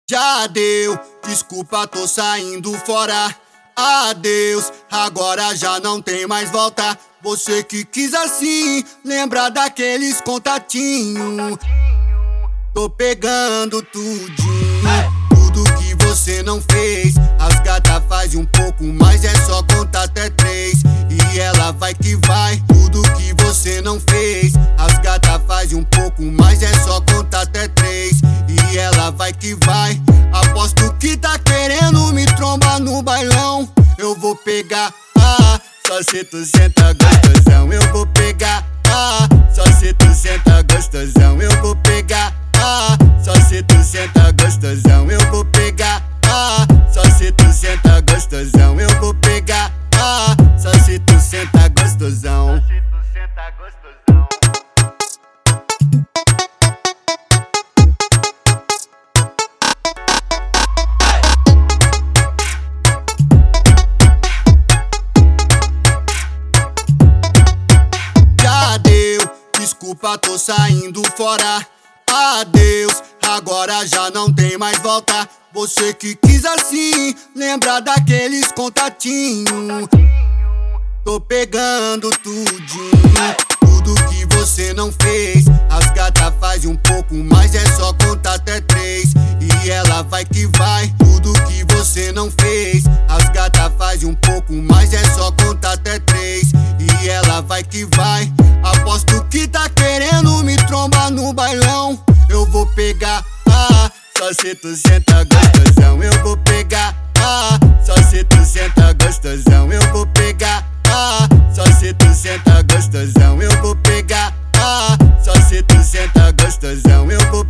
Já deu, desculpa, tô saindo fora. Adeus, agora já não tem mais volta. Você que quis assim, lembra daqueles contatinhos. Tô pegando tudinho, tudo que você não fez. As gatas faz um pouco mais, é só contar até 3 e ela vai que vai. Tudo que você não fez, as gatas faz um pouco mais, é só contar até 3 e ela vai que vai. Aposto que tá querendo me trombar no bailão. Eu vou pegar, só se tu senta gostosão. Eu vou pegar, só se tu senta gostosão. Eu vou pegar, só se tu senta gostosão. Eu vou pegar, só se tu senta gostosão. Eu vou pegar, só se tu senta gostosão. Já deu, desculpa, tô saindo fora. Adeus, agora já não tem mais volta. Você que quis assim, lembra daqueles contatinhos. Tô pegando tudinho, tudo que você não fez. As gatas faz um pouco mais, é só contar até 3 e ela vai que vai. Tudo que você não fez, as gatas faz um pouco mais, é só contar até 3 e ela vai que vai. Aposto que tá querendo me trombar no bailão. Eu vou pegar, só se tu senta gostosão. Eu vou pegar, só se tu senta gostosão. Eu vou pegar, só se tu senta gostosão. Eu vou pegar, só se tu senta gostosão. Eu vou